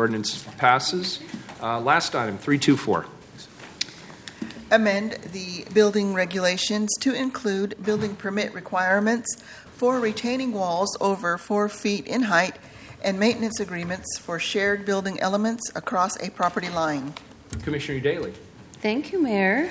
ordinance passes. Last item, 324. Amend the building regulations to include building permit requirements for retaining walls over 4 feet in height and maintenance agreements for shared building elements across a property line. Commissioner Daly. Thank you, Mayor.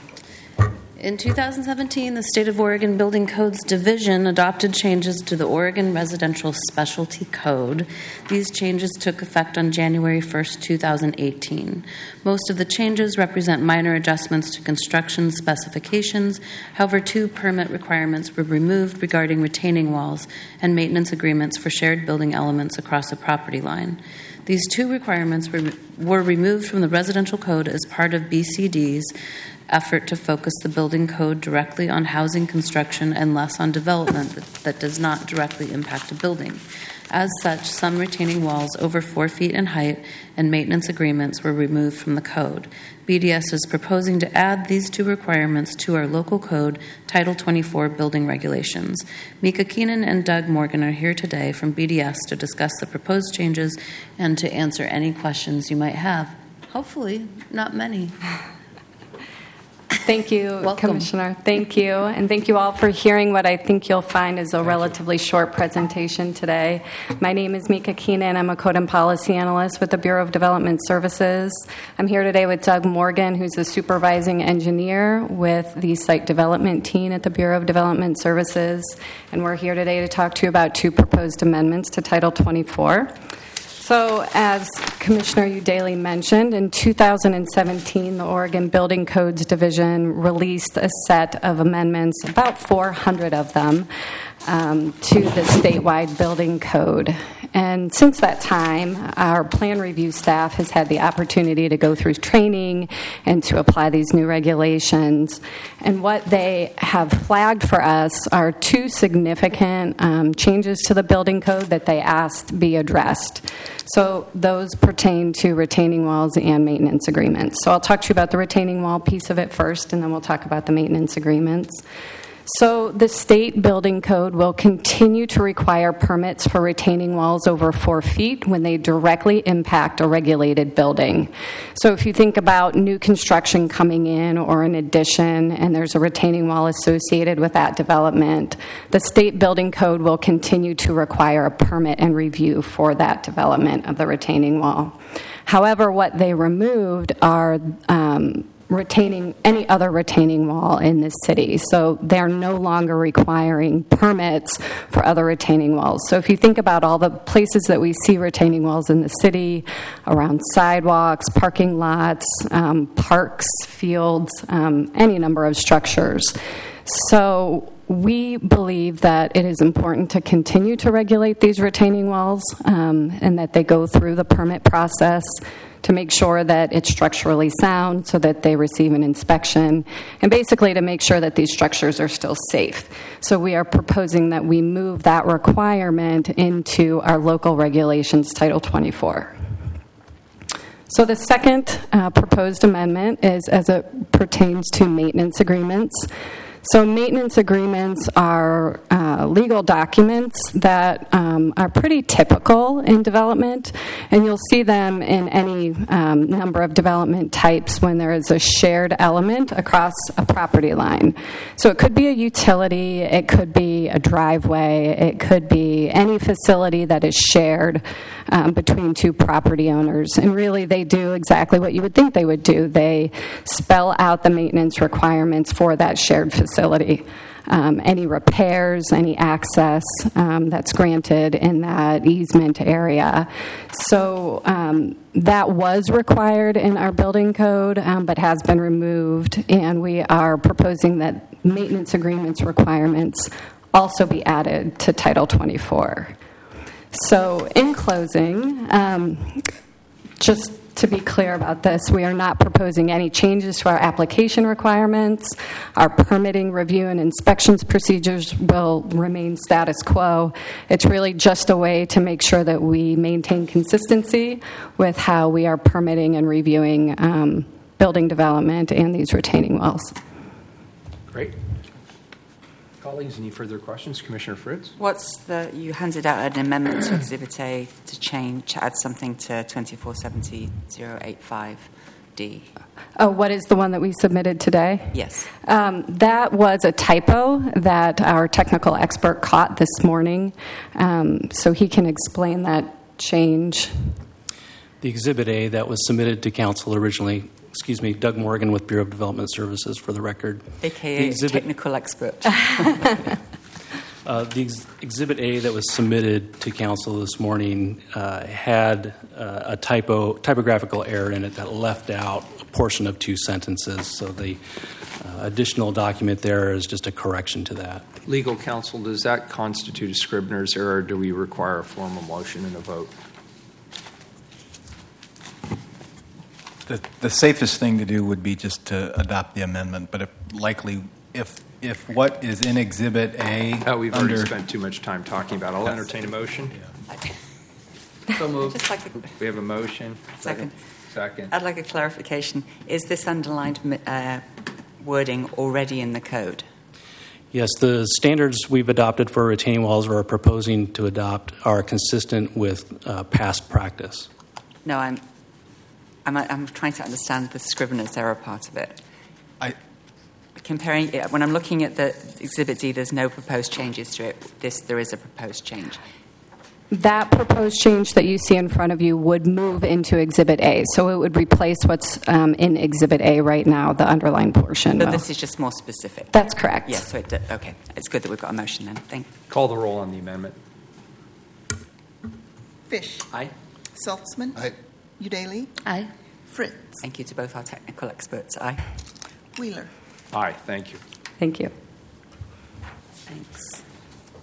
In 2017, the State of Oregon Building Codes Division adopted changes to the Oregon Residential Specialty Code. These changes took effect on January 1st, 2018. Most of the changes represent minor adjustments to construction specifications. However, 2 permit requirements were removed regarding retaining walls and maintenance agreements for shared building elements across a property line. These 2 requirements were removed from the residential code as part of BCD's effort to focus the building code directly on housing construction and less on development that does not directly impact a building. As such, some retaining walls over 4 feet in height and maintenance agreements were removed from the code. BDS is proposing to add these 2 requirements to our local code, Title 24 Building Regulations. Mika Keenan and Doug Morgan are here today from BDS to discuss the proposed changes and to answer any questions you might have. Hopefully, not many. Thank you, Welcome. Commissioner. Thank you. And thank you all for hearing what I think you'll find is a relatively short presentation today. My name is Mika Keenan. I'm a Code and Policy Analyst with the Bureau of Development Services. I'm here today with Doug Morgan, who's a supervising engineer with the site development team at the Bureau of Development Services. And we're here today to talk to you about 2 proposed amendments to Title 24. So, as Commissioner Daly mentioned, in 2017, the Oregon Building Codes Division released a set of amendments, about 400 of them, to the statewide building code. And since that time, our plan review staff has had the opportunity to go through training and to apply these new regulations. And what they have flagged for us are 2 significant changes to the building code that they asked be addressed. So those pertain to retaining walls and maintenance agreements. So I'll talk to you about the retaining wall piece of it first, and then we'll talk about the maintenance agreements. So the state building code will continue to require permits for retaining walls over 4 feet when they directly impact a regulated building. So if you think about new construction coming in or an addition and there's a retaining wall associated with that development, the state building code will continue to require a permit and review for that development of the retaining wall. However, what they removed are retaining any other retaining wall in this city. So they're no longer requiring permits for other retaining walls. So if you think about all the places that we see retaining walls in the city, around sidewalks, parking lots, parks, fields, any number of structures. So we believe that it is important to continue to regulate these retaining walls and that they go through the permit process to make sure that it's structurally sound so that they receive an inspection, and basically to make sure that these structures are still safe. So we are proposing that we move that requirement into our local regulations, Title 24. So the second proposed amendment is as it pertains to maintenance agreements. So maintenance agreements are legal documents that are pretty typical in development, and you'll see them in any number of development types when there is a shared element across a property line. So it could be a utility, it could be a driveway, it could be any facility that is shared between 2 property owners. And really they do exactly what you would think they would do. They spell out the maintenance requirements for that shared facility. Any repairs, any access that's granted in that easement area. So that was required in our building code, but has been removed, and we are proposing that maintenance agreements requirements also be added to Title 24. So in closing, just to be clear about this, we are not proposing any changes to our application requirements. Our permitting, review, and inspections procedures will remain status quo. It's really just a way to make sure that we maintain consistency with how we are permitting and reviewing building development and these retaining walls. Great. Colleagues, any further questions? Commissioner Fritz? You handed out an amendment to Exhibit A to add something to 247085D. Oh, what is the one that we submitted today? Yes. That was a typo that our technical expert caught this morning, so he can explain that change. The Exhibit A that was submitted to council originally, Doug Morgan with Bureau of Development Services for the record. AKA technical expert. The Exhibit A that was submitted to council this morning had a typographical error in it that left out a portion of 2 sentences. So the additional document there is just a correction to that. Legal counsel, does that constitute a Scribner's error, or do we require a formal motion and a vote? The safest thing to do would be just to adopt the amendment, but if what is in Exhibit A... We've already spent too much time talking about it. I'll entertain a motion. So moved. We have a motion. Second. Second. I'd like a clarification. Is this underlined wording already in the code? Yes, the standards we've adopted for retaining walls or are proposing to adopt are consistent with past practice. No, I'm trying to understand the Scrivener's error part of it. When I'm looking at the Exhibit D, there's no proposed changes to it. There is a proposed change. That proposed change that you see in front of you would move into Exhibit A, so it would replace what's in Exhibit A right now, the underlined portion. But this is just more specific. That's correct. Yes, so okay. It's good that we've got a motion then. Thank you. Call the roll on the amendment. Fish. Aye. Saltzman. Aye. Udaley. Aye. Fritz. Thank you to both our technical experts. Aye. Wheeler. Aye. Thank you. Thank you. Thanks.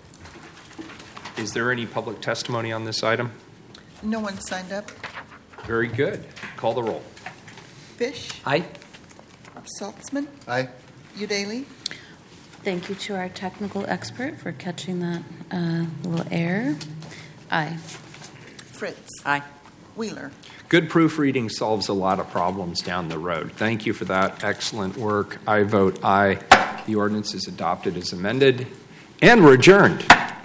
Is there any public testimony on this item? No one signed up. Very good. Call the roll. Fish. Aye. Saltzman. Aye. Udaley. Thank you to our technical expert for catching that little error. Aye. Fritz. Aye. Wheeler. Good proofreading solves a lot of problems down the road. Thank you for that excellent work. I vote aye. The ordinance is adopted as amended, and we're adjourned.